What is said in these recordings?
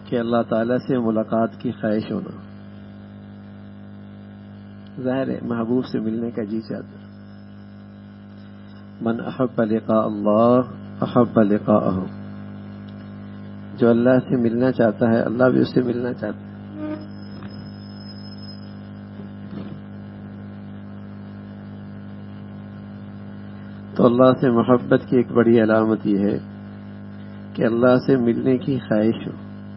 کہ اللہ تعالیٰ سے ملاقات کی خواہش ہونا. ظاہر ہے محبوب سے ملنے کا جی چاہتا ہے. من احب لقاء اللہ احب لقاءہ. جو اللہ سے ملنا چاہتا ہے اللہ بھی اس سے ملنا چاہتا ہے. تو اللہ سے محبت کی ایک بڑی علامت یہ ہے کہ اللہ سے ملنے کی خواہش ہو.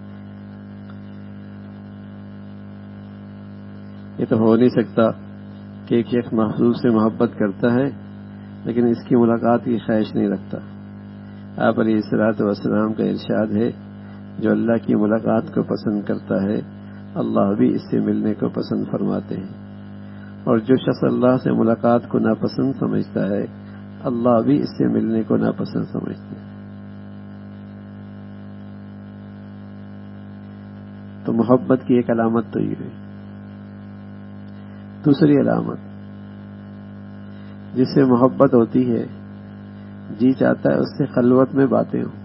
یہ تو ہو نہیں سکتا کہ ایک شخص محبوب سے محبت کرتا ہے لیکن اس کی ملاقات کی خواہش نہیں رکھتا. آپ علیہ الصلوۃ والسلام کا ارشاد ہے جو اللہ کی ملاقات کو پسند کرتا ہے اللہ بھی اس سے ملنے کو پسند فرماتے ہیں. اور جو شخص اللہ سے ملاقات کو ناپسند سمجھتا ہے اللہ بھی اس سے ملنے کو ناپسند سمجھتے ہیں. تو محبت کی ایک علامت تو یہ ہے. دوسری علامت جس سے محبت ہوتی ہے جی چاہتا ہے اس سے خلوت میں باتیں ہوں.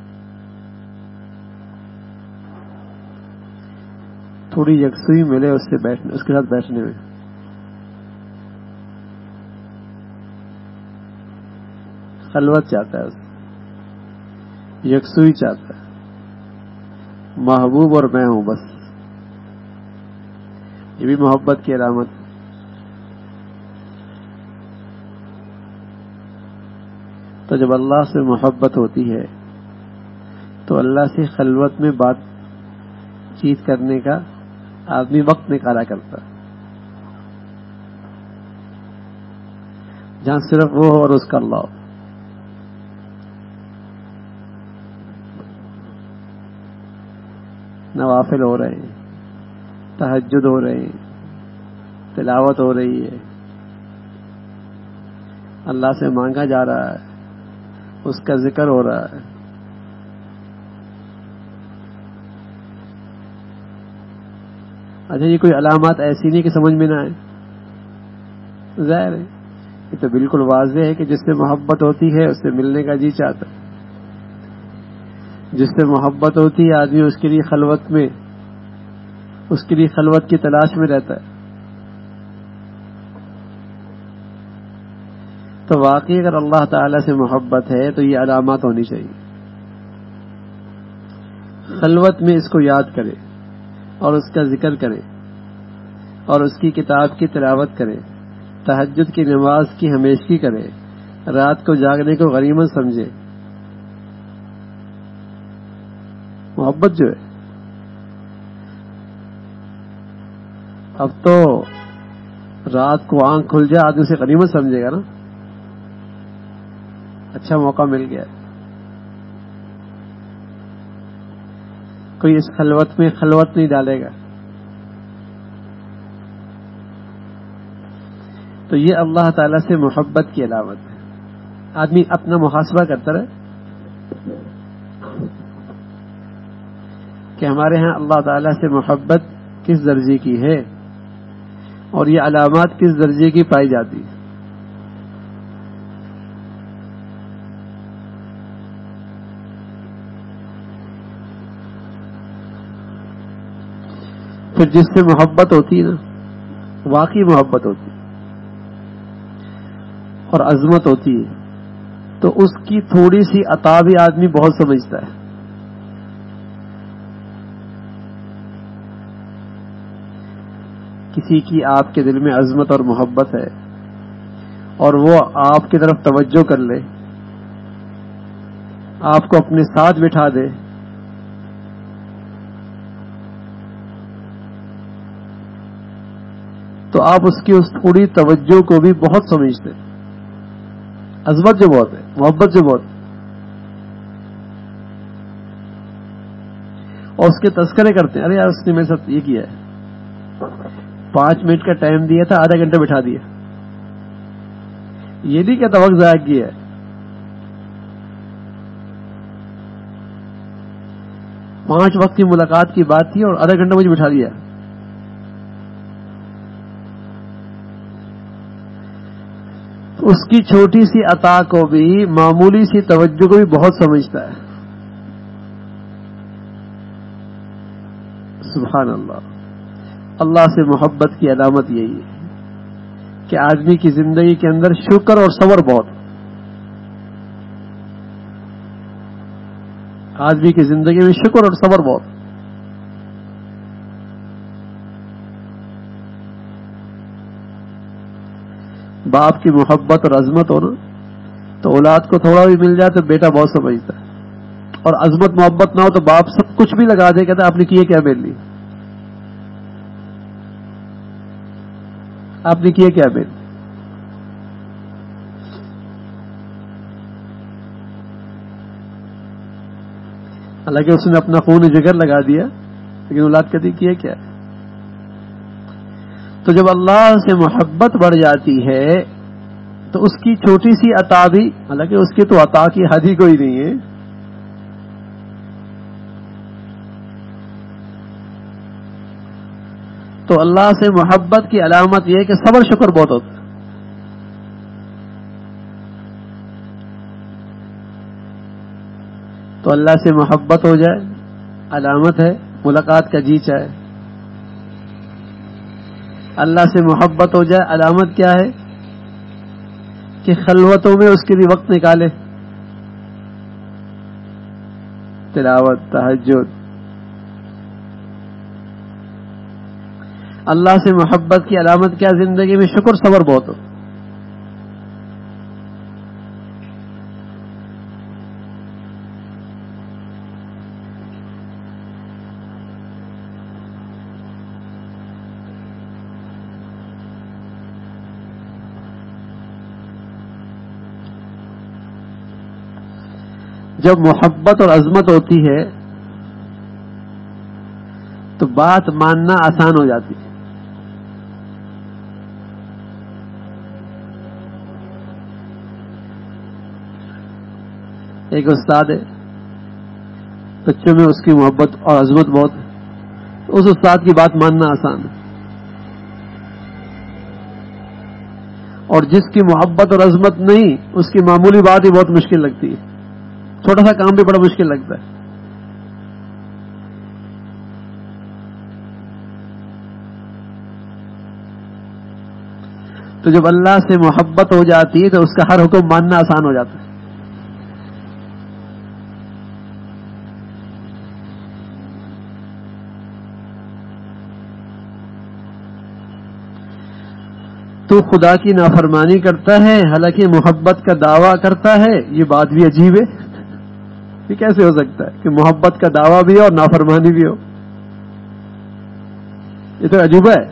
تھوڑی یکسوئی ملے اس سے بیٹھنے اس کے ساتھ بیٹھنے میں. خلوت چاہتا ہے اس سے. یکسوئی چاہتا ہے. محبوب اور میں ہوں بس. یہ بھی محبت کی علامت. تو جب اللہ سے محبت ہوتی ہے تو اللہ سے خلوت میں بات چیت کرنے کا آدمی وقت نکالا کرتا ہے جہاں صرف وہ ہو اور اس کا اللہ ہو. نوافل ہو رہے ہیں, تہجد ہو رہے ہیں, تلاوت ہو رہی ہے, اللہ سے مانگا جا رہا ہے, اس کا ذکر ہو رہا ہے. اچھا یہ کوئی علامات ایسی نہیں کہ سمجھ میں نہ آئے. ظاہر ہے یہ تو بالکل واضح ہے کہ جس سے محبت ہوتی ہے اس سے ملنے کا جی چاہتا ہے. جس سے محبت ہوتی ہے آدمی اس کے لیے خلوت کی تلاش میں رہتا ہے. تو واقعی اگر اللہ تعالی سے محبت ہے تو یہ علامات ہونی چاہیے. خلوت میں اس کو یاد کرے اور اس کا ذکر کرے اور اس کی کتاب کی تلاوت کرے, تہجد کی نماز کی ہمیشگی کرے, رات کو جاگنے کو غنیمت سمجھے. محبت جو ہے اب تو رات کو آنکھ کھل جائے آدمی سے غنیمت سمجھے گا نا, اچھا موقع مل گیا. کوئی اس خلوت میں خلوت نہیں ڈالے گا. تو یہ اللہ تعالیٰ سے محبت کی علامت ہے. آدمی اپنا محاسبہ کرتا رہے کہ ہمارے ہاں اللہ تعالیٰ سے محبت کس درجے کی ہے اور یہ علامات کس درجے کی پائی جاتی ہے. پھر جس سے محبت ہوتی ہے نا, واقعی محبت ہوتی ہے اور عظمت ہوتی ہے, تو اس کی تھوڑی سی عطا بھی آدمی بہت سمجھتا ہے. کسی کی آپ کے دل میں عظمت اور محبت ہے اور وہ آپ کی طرف توجہ کر لے, آپ کو اپنے ساتھ بٹھا دے, تو آپ اس کی اس تھوڑی توجہ کو بھی بہت سمجھتے ہیں. عظمت جو بہت ہے, محبت جو بہت ہے, اور اس کے تذکرے کرتے ہیں. ارے یار اس نے میرے ساتھ یہ کیا ہے, 5 منٹ کا ٹائم دیا تھا, آدھا گھنٹہ بٹھا دیا. یہ نہیں کہتا وقت ضائع کیا ہے. پانچ وقت کی ملاقات کی بات تھی اور آدھا گھنٹہ مجھے بٹھا دیا. اس کی چھوٹی سی عطا کو بھی, معمولی سی توجہ کو بھی بہت سمجھتا ہے. سبحان اللہ، اللہ سے محبت کی علامت یہی ہے کہ آدمی کی زندگی کے اندر شکر اور صبر بہت، آدمی کی زندگی میں شکر اور صبر بہت. باپ کی محبت اور عظمت ہو نا تو اولاد کو تھوڑا بھی مل جائے تو بیٹا بہت سمجھتا ہے، اور عظمت محبت نہ ہو تو باپ سب کچھ بھی لگا دے، کہتا ہے آپ نے کیے کیا میرے لیے، آپ نے کیے کیا میرے لیے. حالانکہ اس نے اپنا خون جگر لگا دیا، لیکن اولاد کہتی کیے کیا. تو جب اللہ سے محبت بڑھ جاتی ہے تو اس کی چھوٹی سی عطا بھی، حالانکہ اس کی تو عطا کی حد ہی کوئی نہیں ہے، تو اللہ سے محبت کی علامت یہ ہے کہ صبر شکر بہت ہوتا ہے. تو اللہ سے محبت ہو جائے علامت ہے ملاقات کا جی چاہے، اللہ سے محبت ہو جائے علامت کیا ہے کہ خلوتوں میں اس کے لیے وقت نکالے، تلاوت تہجد. اللہ سے محبت کی علامت کیا زندگی میں شکر صبر بہت ہو. جب محبت اور عظمت ہوتی ہے تو بات ماننا آسان ہو جاتی ہے. ایک استاد ہے، بچوں میں اس کی محبت اور عظمت بہت ہے، تو اس استاد کی بات ماننا آسان ہے. اور جس کی محبت اور عظمت نہیں، اس کی معمولی بات ہی بہت مشکل لگتی ہے، چھوٹا سا کام بھی بڑا مشکل لگتا ہے. تو جب اللہ سے محبت ہو جاتی ہے تو اس کا ہر حکم ماننا آسان ہو جاتا ہے. تو خدا کی نافرمانی کرتا ہے حالانکہ محبت کا دعویٰ کرتا ہے، یہ بات بھی عجیب ہے. یہ کیسے ہو سکتا ہے کہ محبت کا دعویٰ بھی ہو اور نافرمانی بھی ہو؟ یہ تو عجوبہ ہے.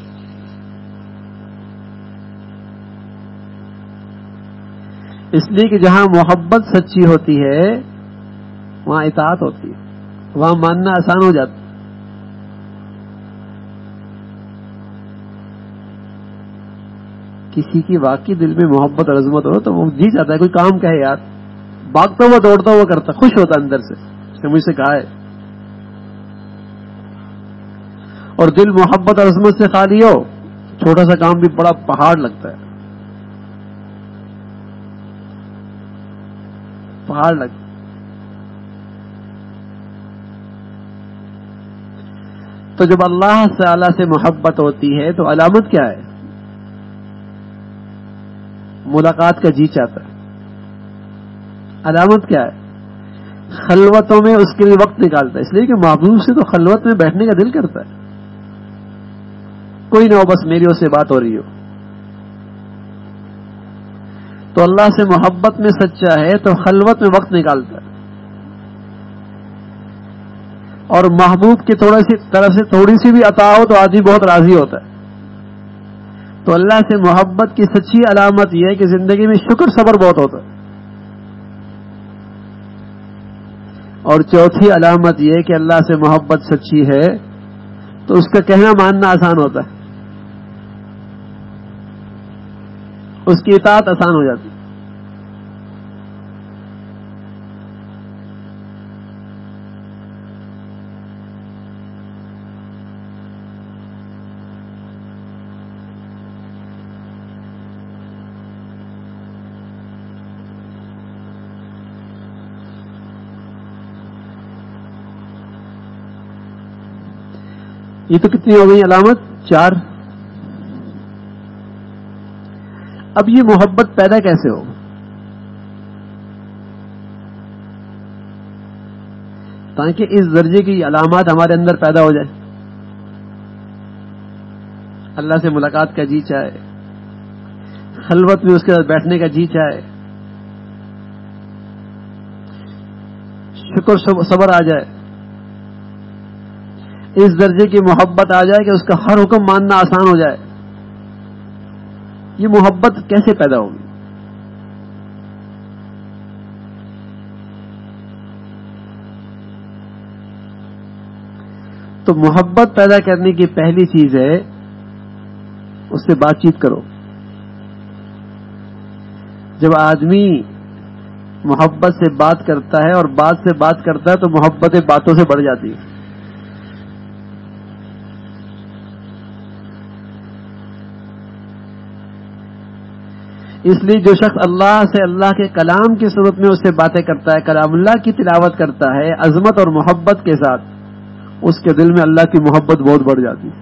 اس لیے کہ جہاں محبت سچی ہوتی ہے وہاں اطاعت ہوتی ہے، وہاں ماننا آسان ہو جاتا ہے. کسی کی واقعی دل میں محبت اور عظمت ہو تو وہ جی جاتا ہے، کوئی کام کہے یار بھاگتا ہوا دوڑتا ہوا کرتا، خوش ہوتا اندر سے اس نے مجھ سے کہا ہے. اور دل محبت اور عظمت سے خالی ہو، چھوٹا سا کام بھی بڑا پہاڑ لگتا ہے، پہاڑ لگتا ہے. تو جب اللہ تعالی سے محبت ہوتی ہے تو علامت کیا ہے؟ ملاقات کا جی چاہتا ہے. علامت کیا ہے؟ خلوتوں میں اس کے لیے وقت نکالتا ہے، اس لیے کہ محبوب سے تو خلوت میں بیٹھنے کا دل کرتا ہے، کوئی نہ ہو بس میری اس سے بات ہو رہی ہو. تو اللہ سے محبت میں سچا ہے تو خلوت میں وقت نکالتا ہے، اور محبوب کی تھوڑی سی طرف سے تھوڑی سی بھی عطا ہو تو آدمی بہت راضی ہوتا ہے. تو اللہ سے محبت کی سچی علامت یہ ہے کہ زندگی میں شکر صبر بہت ہوتا ہے. اور چوتھی علامت یہ کہ اللہ سے محبت سچی ہے تو اس کا کہنا ماننا آسان ہوتا ہے، اس کی اطاعت آسان ہو جاتی ہے. یہ تو کتنی ہو گئی علامت؟ 4. اب یہ محبت پیدا کیسے ہو؟ تاکہ اس درجے کی علامات ہمارے اندر پیدا ہو جائے. اللہ سے ملاقات کا جی چاہے، خلوت میں اس کے ساتھ بیٹھنے کا جی چاہے، شکر صبر آ جائے، اس درجے کی محبت آ جائے کہ اس کا ہر حکم ماننا آسان ہو جائے. یہ محبت کیسے پیدا ہوگی؟ تو محبت پیدا کرنے کی پہلی چیز ہے اس سے بات چیت کرو. جب آدمی محبت سے بات کرتا ہے اور بات سے بات کرتا ہے تو محبتیں باتوں سے بڑھ جاتی ہیں. اس لیے جو شخص اللہ سے اللہ کے کلام کی صورت میں اس سے باتیں کرتا ہے، کلام اللہ کی تلاوت کرتا ہے عظمت اور محبت کے ساتھ، اس کے دل میں اللہ کی محبت بہت بڑھ جاتی ہے.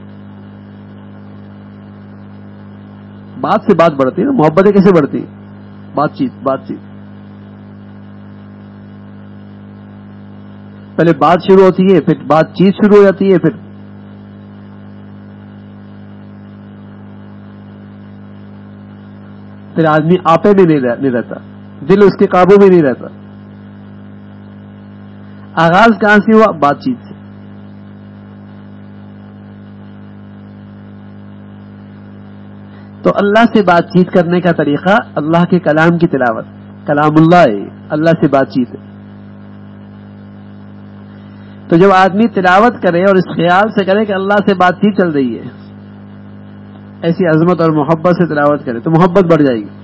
بات سے بات بڑھتی ہے نا. محبتیں کیسے بڑھتی ہیں؟ بات چیت. پہلے بات شروع ہوتی ہے، پھر بات چیت شروع ہو جاتی ہے، پھر آدمی آپے میں نہیں رہتا، دل اس کے قابو میں نہیں رہتا. آغاز کہاں سے ہوا؟ بات چیت سے. تو اللہ سے بات چیت کرنے کا طریقہ اللہ کے کلام کی تلاوت، کلام اللہ ہے، اللہ سے بات چیت ہے. تو جب آدمی تلاوت کرے اور اس خیال سے کرے کہ اللہ سے بات چیت چل رہی ہے، ایسی عظمت اور محبت سے تلاوت کرے تو محبت بڑھ جائے گی.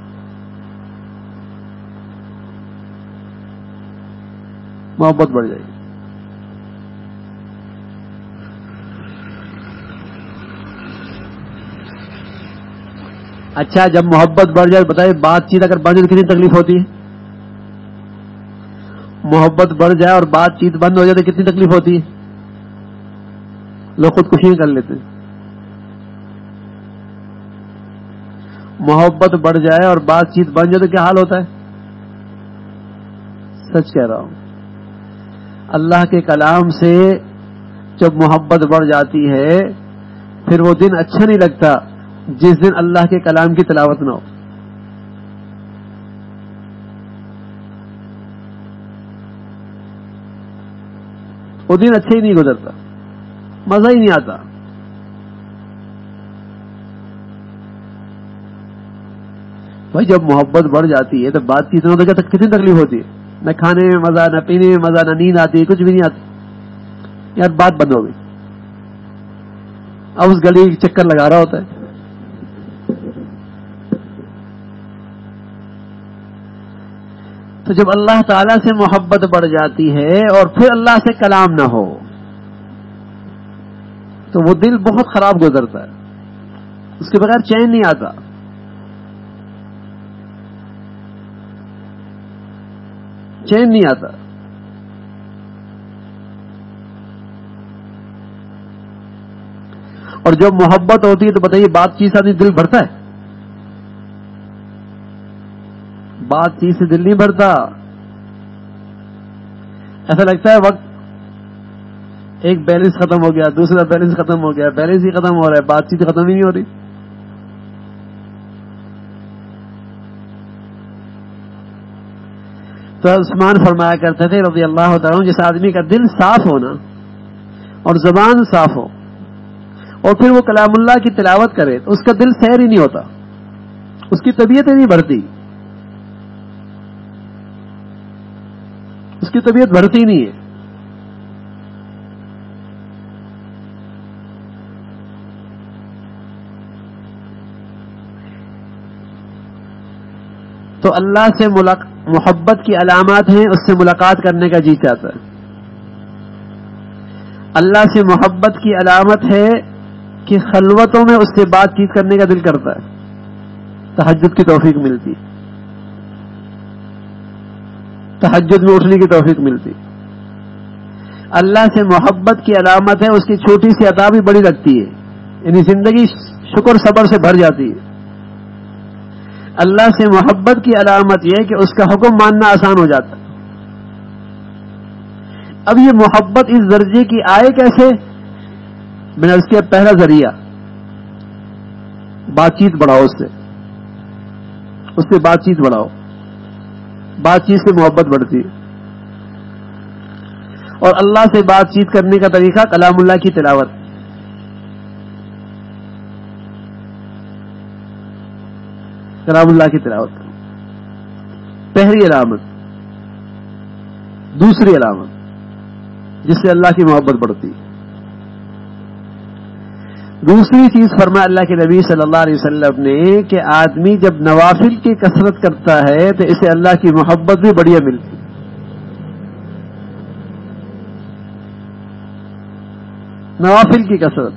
محبت بڑھ جائے گی. اچھا، جب محبت بڑھ جائے بتائیے، بات چیت اگر بند ہو تو کتنی تکلیف ہوتی ہے؟ محبت بڑھ جائے اور بات چیت بند ہو جائے تو کتنی تکلیف ہوتی ہے؟ لوگ خودکشی کر لیتے ہیں. محبت بڑھ جائے اور بات چیت بن جائے تو کیا حال ہوتا ہے؟ سچ کہہ رہا ہوں. اللہ کے کلام سے جب محبت بڑھ جاتی ہے پھر وہ دن اچھا نہیں لگتا جس دن اللہ کے کلام کی تلاوت نہ ہو. وہ دن اچھا ہی نہیں گزرتا، مزہ ہی نہیں آتا. بھائی جب محبت بڑھ جاتی ہے تو بات چیت نہ تو کتنی تکلیف ہوتی ہے؟ نہ کھانے میں مزہ، نہ پینے میں مزہ، نہ نیند آتی، کچھ بھی نہیں آتی. یار بات بند ہو گئی، اب اس گلی چکر لگا رہا ہوتا ہے. تو جب اللہ تعالی سے محبت بڑھ جاتی ہے اور پھر اللہ سے کلام نہ ہو تو وہ دل بہت خراب گزرتا ہے، اس کے بغیر چین نہیں آتا. چین نہیں آتا. اور جب محبت ہوتی ہے تو بتائیے بات چیت سے دل بھرتا ہے؟ بات چیت سے دل نہیں بھرتا. ایسا لگتا ہے وقت ایک بیلنس ختم ہو گیا، دوسرا بیلنس ختم ہو گیا، بیلنس ہی ختم ہو رہا ہے، بات چیت ختم ہی نہیں ہو رہی. تو عثمان فرمایا کرتے تھے رضی اللہ تعالیٰ عنہ، جس آدمی کا دل صاف ہونا اور زبان صاف ہو اور پھر وہ کلام اللہ کی تلاوت کرے تو اس کا دل سیر ہی نہیں ہوتا، اس کی طبیعت ہی نہیں بڑھتی، اس کی طبیعت بڑھتی نہیں ہے. تو اللہ سے محبت کی علامات ہیں، اس سے ملاقات کرنے کا جی چاہتا ہے. اللہ سے محبت کی علامت ہے کہ خلوتوں میں اس سے بات چیت کرنے کا دل کرتا ہے، تہجد کی توفیق ملتی، تہجد میں اٹھنے کی توفیق ملتی. اللہ سے محبت کی علامت ہے اس کی چھوٹی سی عطا بھی بڑی لگتی ہے، یعنی زندگی شکر صبر سے بھر جاتی ہے۔ اللہ سے محبت کی علامت یہ کہ اس کا حکم ماننا آسان ہو جاتا ہے۔ اب یہ محبت اس درجے کی آئے کیسے؟ میں نے اس کے پہلا ذریعہ بات چیت بڑھاؤ، اس سے بات چیت بڑھاؤ، بات چیت سے محبت بڑھتی ہے۔ اور اللہ سے بات چیت کرنے کا طریقہ کلام اللہ کی تلاوت، کلام اللہ کی تلاوت، پہلی علامت۔ دوسری علامت جس سے اللہ کی محبت بڑھتی، دوسری چیز فرمایا اللہ کے نبی صلی اللہ علیہ وسلم نے کہ آدمی جب نوافل کی کثرت کرتا ہے تو اسے اللہ کی محبت بھی بڑھیا ملتی۔ نوافل کی کثرت،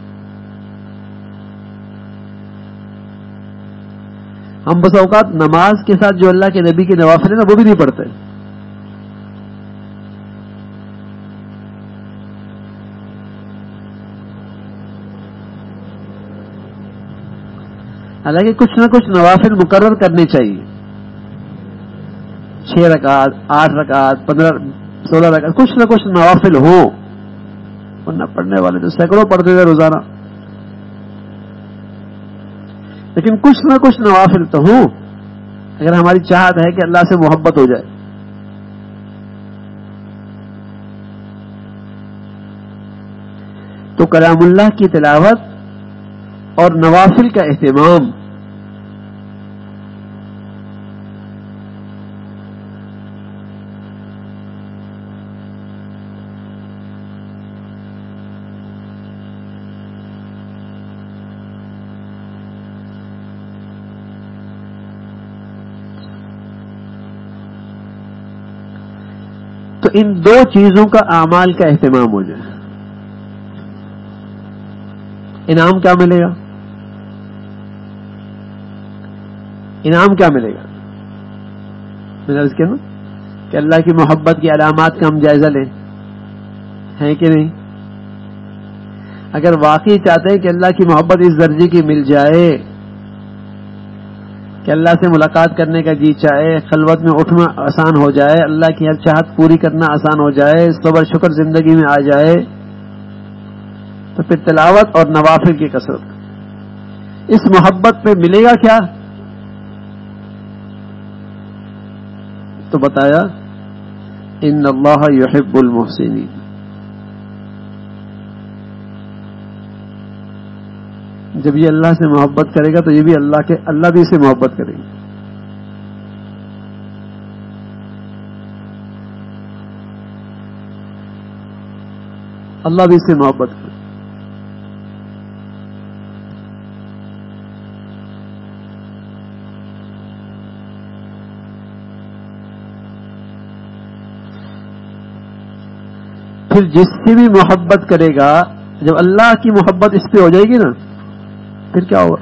ہم بس اوقات نماز کے ساتھ جو اللہ کے نبی کے نوافل ہیں نا وہ بھی نہیں پڑھتے۔ حالانکہ کچھ نہ کچھ نوافل مقرر کرنے چاہیے، 6 رکعت، 8 رکعت، 15، 16 رکعت، کچھ نہ کچھ نوافل ہو، ورنہ پڑھنے والے تو سینکڑوں پڑھتے تھے روزانہ، لیکن کچھ نہ کچھ نوافل تو ہوں اگر ہماری چاہت ہے کہ اللہ سے محبت ہو جائے۔ تو کلام اللہ کی تلاوت اور نوافل کا اہتمام، تو ان دو چیزوں کا اعمال کا اہتمام ہو جائے، انعام کیا ملے گا؟ انعام کیا ملے گا؟ میں نے عرض کیا نا کہ اللہ کی محبت کی علامات کا ہم جائزہ لیں، ہیں کہ نہیں؟ اگر واقعی چاہتے ہیں کہ اللہ کی محبت اس درجے کی مل جائے کہ اللہ سے ملاقات کرنے کا جی چاہے، خلوت میں اٹھنا آسان ہو جائے، اللہ کی ہر چاہت پوری کرنا آسان ہو جائے، صبر شکر زندگی میں آ جائے، تو پھر تلاوت اور نوافل کی کثرت، اس محبت پہ ملے گا کیا؟ تو بتایا ان اللہ یحب المحسنین، جب یہ اللہ سے محبت کرے گا تو یہ بھی اللہ بھی اسے محبت کرے گا۔ اللہ بھی اسے محبت کرے گا۔ پھر جس سے بھی محبت کرے گا، جب اللہ کی محبت اس پہ ہو جائے گی نا، پھر کیا ہوگا؟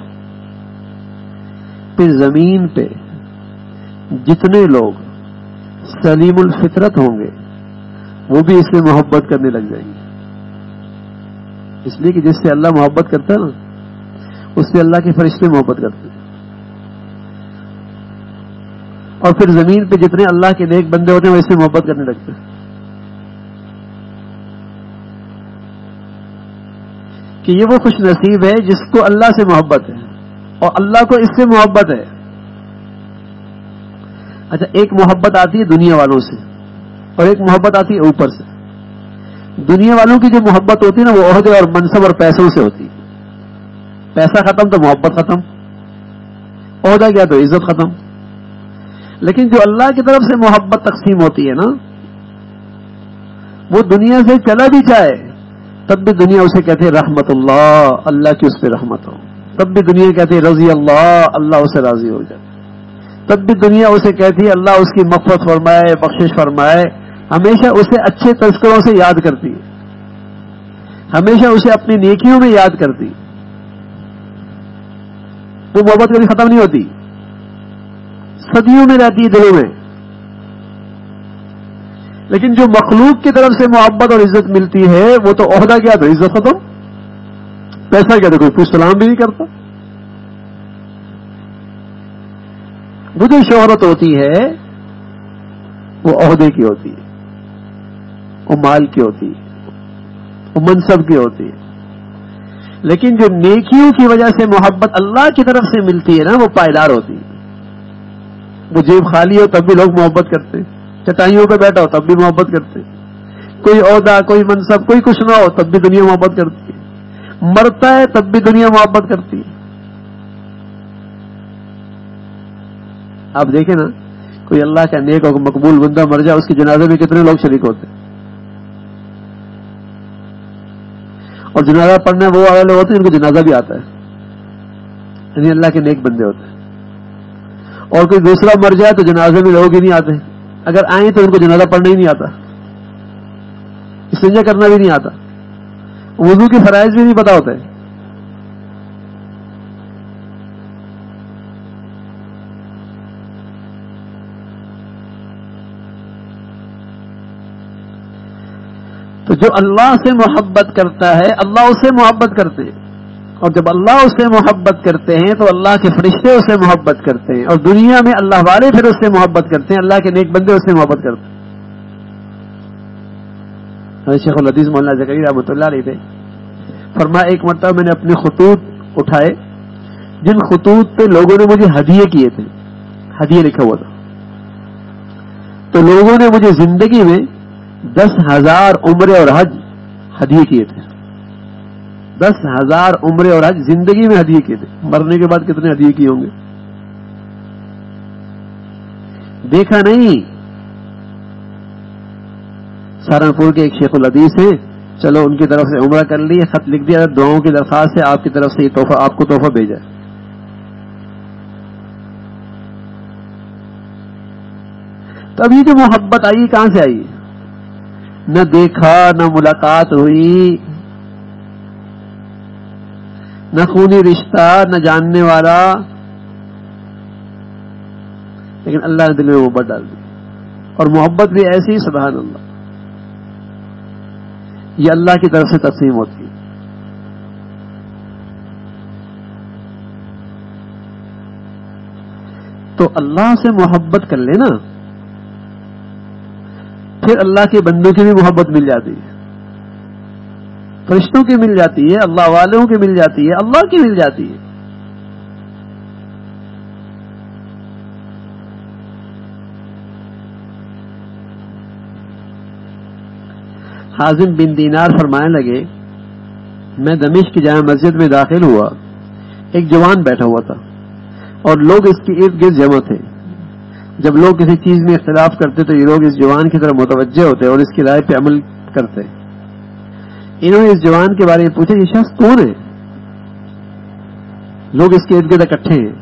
پھر زمین پہ جتنے لوگ سلیم الفطرت ہوں گے وہ بھی اس سے محبت کرنے لگ جائیں گے، اس لیے کہ جس سے اللہ محبت کرتا ہے نا اس سے اللہ کے فرشتے محبت کرتے ہیں۔ اور پھر زمین پہ جتنے اللہ کے نیک بندے ہوتے ہیں وہ اس سے محبت کرنے لگتے ہیں، کہ یہ وہ خوش نصیب ہے جس کو اللہ سے محبت ہے اور اللہ کو اس سے محبت ہے۔ اچھا، ایک محبت آتی ہے دنیا والوں سے اور ایک محبت آتی ہے اوپر سے۔ دنیا والوں کی جو محبت ہوتی ہے نا وہ عہدے اور منصب اور پیسوں سے ہوتی ہے، پیسہ ختم تو محبت ختم، عہدہ گیا تو عزت ختم۔ لیکن جو اللہ کی طرف سے محبت تقسیم ہوتی ہے نا، وہ دنیا سے چلا بھی جائے تب بھی دنیا اسے کہتے رحمت اللہ، اللہ کی اس پہ رحمت ہو، تب بھی دنیا کہتی رضی اللہ، اللہ اسے راضی ہو جائے، تب بھی دنیا اسے کہتی اللہ اس کی مغفرت فرمائے، بخشش فرمائے، ہمیشہ اسے اچھے تذکروں سے یاد کرتی ہے، ہمیشہ اسے اپنی نیکیوں میں یاد کرتی، وہ محبت کبھی ختم نہیں ہوتی، صدیوں میں رہتی ہے دلوں میں۔ لیکن جو مخلوق کی طرف سے محبت اور عزت ملتی ہے وہ تو عہدہ کیا تو عزت ختم، پیسہ کیا تو کوئی پوچھ سلام بھی نہیں کرتا. وہ جو شہرت ہوتی ہے وہ عہدے کی ہوتی ہے، وہ مال کی ہوتی ہے، وہ منصب کی ہوتی ہے. لیکن جو نیکیوں کی وجہ سے محبت اللہ کی طرف سے ملتی ہے نا وہ پائیدار ہوتی ہے. وہ جیب خالی ہو تب بھی لوگ محبت کرتے، چٹائیوں پہ بیٹھا ہو تب بھی محبت کرتے، کوئی عہدہ کوئی منصب کوئی کچھ نہ ہو تب بھی دنیا محبت کرتی ہے، مرتا ہے تب بھی دنیا محبت کرتی ہے. آپ دیکھیں نا کوئی اللہ کا نیک اور مقبول بندہ مر جائے اس کے جنازے میں کتنے لوگ شریک ہوتے ہیں، اور جنازہ پڑھنے وہ والے ہوتے ہیں ان کو جنازہ بھی آتا ہے، یعنی اللہ کے نیک بندے ہوتے ہیں. اور کوئی دوسرا مر جائے تو جنازے میں لوگ ہی نہیں آتے، اگر آئیں تو ان کو جنازہ پڑھنا ہی نہیں آتا، استنجا کرنا بھی نہیں آتا، وضو کے فرائض بھی نہیں پتا ہوتے. تو جو اللہ سے محبت کرتا ہے اللہ اس سے محبت کرتے ہیں، اور جب اللہ اس سے محبت کرتے ہیں تو اللہ کے فرشتے اس سے محبت کرتے ہیں، اور دنیا میں اللہ والے پھر اس سے محبت کرتے ہیں، اللہ کے نیک بندے اس سے محبت کرتے ہیں. شیخ الحدیث مولانا زکریا رحمۃ اللہ علیہ تھے، فرمایا ایک مرتبہ میں نے اپنے خطوط اٹھائے جن خطوط پہ لوگوں نے مجھے ہدیے کیے تھے، ہدیے لکھا ہوا تھا، تو لوگوں نے مجھے زندگی میں 10,000 عمرے اور حج ہدیے کیے تھے. 10,000 عمرے اور حج زندگی میں ہدیے کیے تھے، مرنے کے بعد کتنے ہدیے کیے ہوں گے دیکھا نہیں. سہارنپور کے ایک شیخ الحدیث ہیں، چلو ان کی طرف سے عمرہ کر لیے، خط لکھ دیا دعاؤں کی درخواست ہے آپ کی طرف سے یہ تحفہ، آپ کو تحفہ بھیجا. تو اب یہ جو محبت آئی کہاں سے آئی؟ نہ دیکھا نہ ملاقات ہوئی نہ خونی رشتہ نہ جاننے والا، لیکن اللہ نے دل میں محبت ڈال دی، اور محبت بھی ایسی سبحان اللہ یہ اللہ کی طرف سے تقسیم ہوتی ہے. تو اللہ سے محبت کر لینا پھر اللہ کے بندوں کی بھی محبت مل جاتی ہے، فرشتوں کی مل جاتی ہے، اللہ والوں کی مل جاتی ہے، اللہ کی مل جاتی ہے. حازم بن دینار فرمانے لگے میں دمشق کی جامع مسجد میں داخل ہوا، ایک جوان بیٹھا ہوا تھا اور لوگ اس کے ارد گرد جمع تھے. جب لوگ کسی چیز میں اختلاف کرتے تو یہ لوگ اس جوان کی طرف متوجہ ہوتے اور اس کی رائے پہ عمل کرتے. انہوں نے اس جوان کے بارے میں پوچھا یہ شخص کون ہے؟ لوگ اس کے ارد گرد اکٹھے ہیں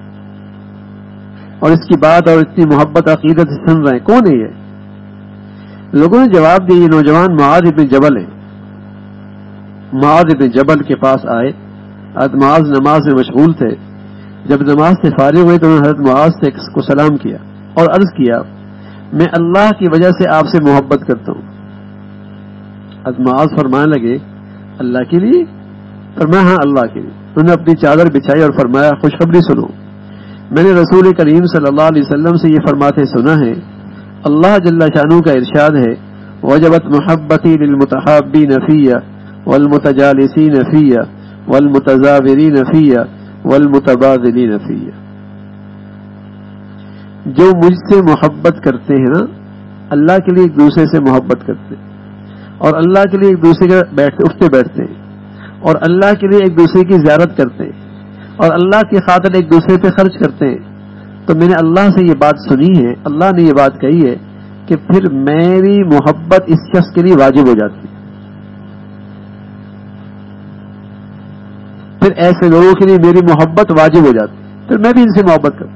اور اس کی بات اور اتنی محبت عقیدت سے سن رہے ہیں، کون ہے یہ؟ لوگوں نے جواب دیا یہ نوجوان معاذ ابن جبل ہے. معاذ ابن جبل کے پاس آئے، حضرت معاذ نماز میں مشغول تھے. جب نماز سے فارغ ہوئے تو انہوں نے حضرت معاذ سے کو سلام کیا اور عرض کیا میں اللہ کی وجہ سے آپ سے محبت کرتا ہوں. حضرت معاذ فرمانے لگے اللہ کے لیے؟ فرمایا ہاں اللہ کے لیے. انہوں نے اپنی چادر بچھائی اور فرمایا خوشخبری سنو، میں نے رسول کریم صلی اللہ علیہ وسلم سے یہ فرماتے سنا ہے اللہ جل شانہ کا ارشاد ہے وجبت محبتی للمتحابین فیہ والمتجالسین فیہ والمتزاورین فیہ والمتبادلین فیہ. جو مجھ سے محبت کرتے ہیں نا اللہ کے لیے ایک دوسرے سے محبت کرتے ہیں اور اللہ کے لیے ایک دوسرے کے اٹھتے بیٹھتے ہیں اور اللہ کے لیے ایک دوسرے کی زیارت کرتے ہیں اور اللہ کی خاطر ایک دوسرے پہ خرچ کرتے ہیں. تو میں نے اللہ سے یہ بات سنی ہے، اللہ نے یہ بات کہی ہے کہ پھر میری محبت اس شخص کے لیے واجب ہو جاتی ہے، پھر ایسے لوگوں کے لیے میری محبت واجب ہو جاتی ہے، پھر میں بھی ان سے محبت کروں.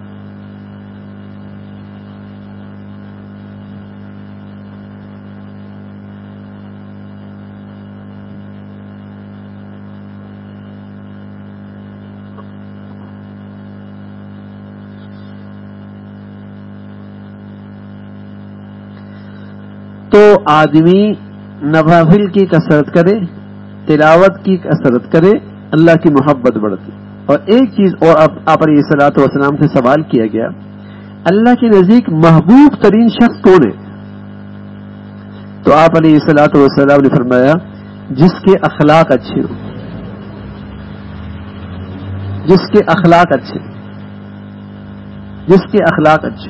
تو آدمی نوافل کی کثرت کرے، تلاوت کی کثرت کرے، اللہ کی محبت بڑھتی. اور ایک چیز اور آپ علیہ الصلوۃ والسلام سے سوال کیا گیا، اللہ کے نزدیک محبوب ترین شخص کون ہے؟ تو آپ علیہ الصلوۃ والسلام نے فرمایا جس کے اخلاق اچھے ہوں، جس کے اخلاق اچھے، جس کے اخلاق اچھے.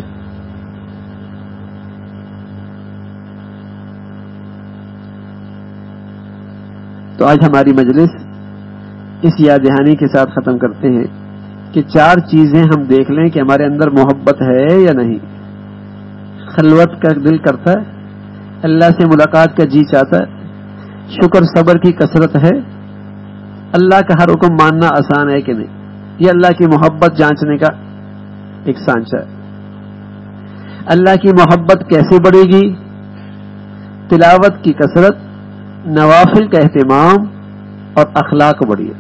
تو آج ہماری مجلس اس یاد دہانی کے ساتھ ختم کرتے ہیں کہ 4 چیزیں ہم دیکھ لیں کہ ہمارے اندر محبت ہے یا نہیں. خلوت کا دل کرتا ہے، اللہ سے ملاقات کا جی چاہتا ہے، شکر صبر کی کثرت ہے، اللہ کا ہر حکم ماننا آسان ہے کہ نہیں. یہ اللہ کی محبت جانچنے کا ایک سانچہ ہے. اللہ کی محبت کیسے بڑھے گی؟ تلاوت کی کثرت، نوافل کا اہتمام اور اخلاق بڑھیا.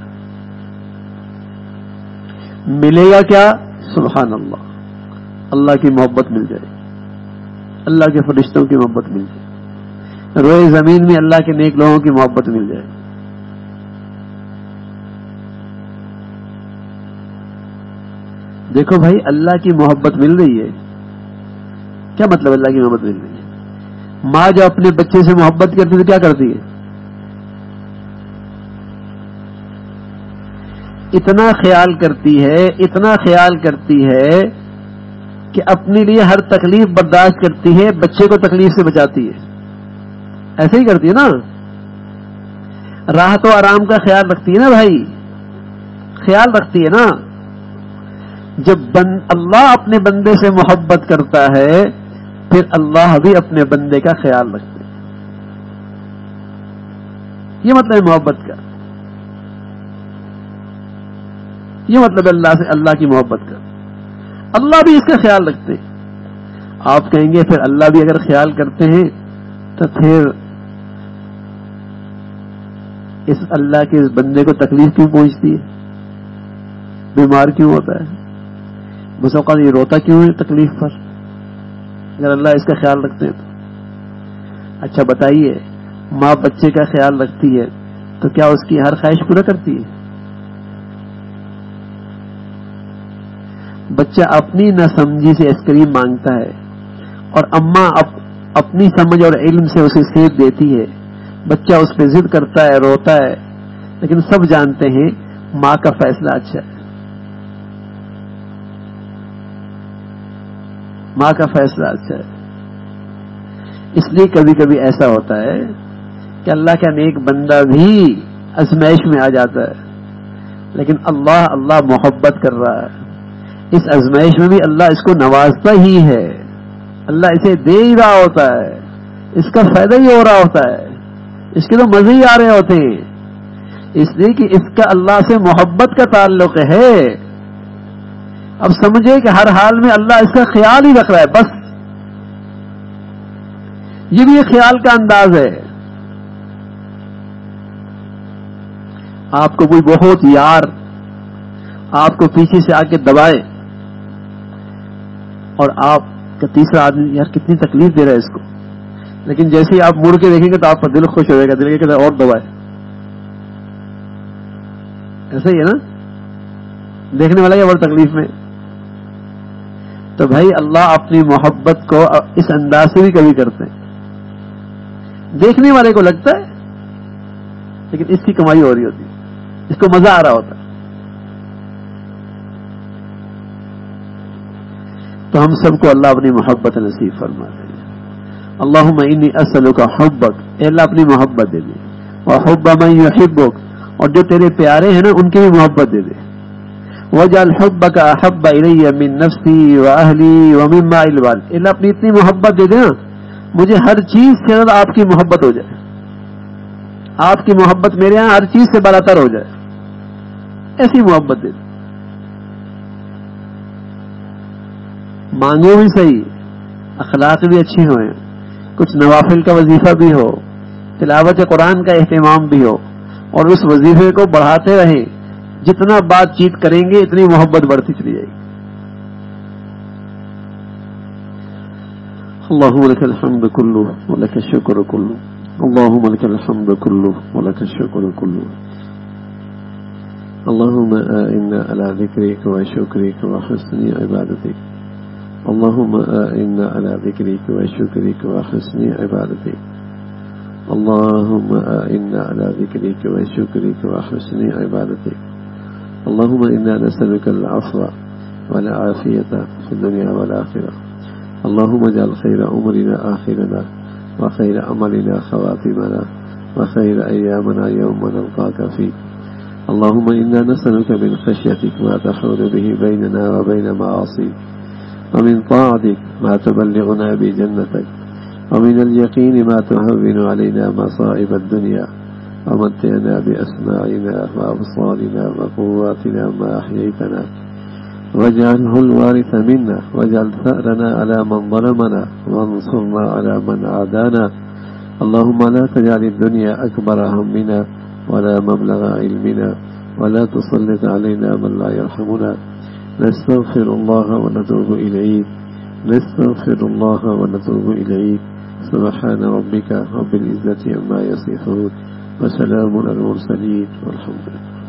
ملے گا کیا؟ سبحان اللہ، اللہ کی محبت مل جائے، اللہ کے فرشتوں کی محبت مل جائے، روئے زمین میں اللہ کے نیک لوگوں کی محبت مل جائے. دیکھو بھائی، اللہ کی محبت مل رہی ہے. کیا مطلب اللہ کی محبت مل رہی ہے؟ ماں جو اپنے بچے سے محبت کرتی ہے کیا کرتی ہے؟ اتنا خیال کرتی ہے، اتنا خیال کرتی ہے کہ اپنے لیے ہر تکلیف برداشت کرتی ہے، بچے کو تکلیف سے بچاتی ہے. ایسے ہی کرتی ہے نا. راحت و آرام کا خیال رکھتی ہے نا بھائی، خیال رکھتی ہے نا. جب اللہ اپنے بندے سے محبت کرتا ہے پھر اللہ بھی اپنے بندے کا خیال رکھتے ہیں. یہ مطلب ہے محبت کا، یہ مطلب اللہ سے اللہ کی محبت کا. اللہ بھی اس کا خیال رکھتے. آپ کہیں گے پھر اللہ بھی اگر خیال کرتے ہیں تو پھر اس اللہ کے اس بندے کو تکلیف کیوں پہنچتی ہے؟ بیمار کیوں ہوتا ہے؟ بس اوقات یہ روتا کیوں ہے تکلیف پر اگر اللہ اس کا خیال رکھتے ہیں تو؟ اچھا بتائیے، ماں بچے کا خیال رکھتی ہے تو کیا اس کی ہر خواہش پورا کرتی ہے؟ بچہ اپنی نہ سمجھی سے آئس کریم مانگتا ہے اور اماں اپنی سمجھ اور علم سے اسے سیب دیتی ہے. بچہ اس پہ ضد کرتا ہے، روتا ہے، لیکن سب جانتے ہیں ماں کا فیصلہ اچھا ہے، ماں کا فیصلہ اچھا ہے. اس لیے کبھی کبھی ایسا ہوتا ہے کہ اللہ کا نیک بندہ بھی ازمائش میں آ جاتا ہے، لیکن اللہ محبت کر رہا ہے. اس ازمائش میں بھی اللہ اس کو نوازتا ہی ہے، اللہ اسے دے ہی رہا ہوتا ہے، اس کا فائدہ ہی ہو رہا ہوتا ہے، اس کے تو مزے ہی آ رہے ہوتے ہیں. اس لیے کہ اس کا اللہ سے محبت کا تعلق ہے. اب سمجھے کہ ہر حال میں اللہ اس کا خیال ہی رکھ رہا ہے. بس یہ بھی ایک خیال کا انداز ہے. آپ کو کوئی بہت یار آپ کو پیچھے سے آ کے دبائے اور آپ کا تیسرا آدمی یار کتنی تکلیف دے رہا ہے اس کو، لیکن جیسے ہی آپ مڑ کے دیکھیں گے تو آپ کا دل خوش ہو جائے گا، دل کے اور دبائے. ایسا ہی ہے نا، دیکھنے والا یہ بڑی تکلیف میں. تو بھائی اللہ اپنی محبت کو اس انداز سے بھی کبھی کرتے ہیں. دیکھنے والے کو لگتا ہے لیکن اس کی کمائی ہو رہی ہوتی ہے، اس کو مزہ آ رہا ہوتا ہے. تو ہم سب کو اللہ اپنی محبت نصیب فرما دے. اللہم انی اسألک حبک، اے اللہ اپنی محبت دے دے، وحب من یحبک، اور جو تیرے پیارے ہیں نا ان کی بھی محبت دے دے. وجعل حبک احب الی من نفسی واہلی ومما الوال، اے اللہ اپنی اتنی محبت دے دے نا مجھے ہر چیز سے زیادہ آپ کی محبت ہو جائے، آپ کی محبت میرے ہاں ہر چیز سے بالاتر ہو جائے. ایسی محبت دے دے. مانگو بھی صحیح، اخلاق بھی اچھی ہوئے، کچھ نوافل کا وظیفہ بھی ہو، تلاوت قرآن کا اہتمام بھی ہو، اور اس وظیفے کو بڑھاتے رہیں. جتنا بات چیت کریں گے اتنی محبت بڑھتی چلی جائے گی. اللهم لك الحمد كله ولك الشكر كله. اللهم لك الحمد كله ولك الشكر كله. اللهم إنا على ذكرك وشكرك وحسن عبادتك. اللهم إنا على ذكرك وشكرك وحسن عبادتك. اللهم إنا على ذكرك وشكرك وحسن عبادتك. اللهم إنا نسألك العفو والعافية في الدنيا والآخرة. اللهم اجعل خير أمرنا آخرنا وخير عملنا خواتمنا وخير أيامنا يوم نلقاك فيه. اللهم إنا نسألك من خشيتك ما تحول به بيننا وبين معاصيك، ومن طاعتك ما تبلغنا بجنتك، ومن اليقين ما تهون علينا مصائب الدنيا، ومتعنا بأسماعنا وأبصارنا وقواتنا ما أحييتنا، واجعله الوارث منا، واجعل ثأرنا على من ظلمنا، وانصرنا على من عادانا. اللهم لا تجعل الدنيا أكبر همنا ولا مبلغ علمنا، ولا تسلط علينا من لا يرحمنا. نستغفر الله ونتوب إليك، نستغفر الله ونتوب إليك. سبحان ربك رب العزة عما يصفون، وسلام على المرسلين، والحمد لله.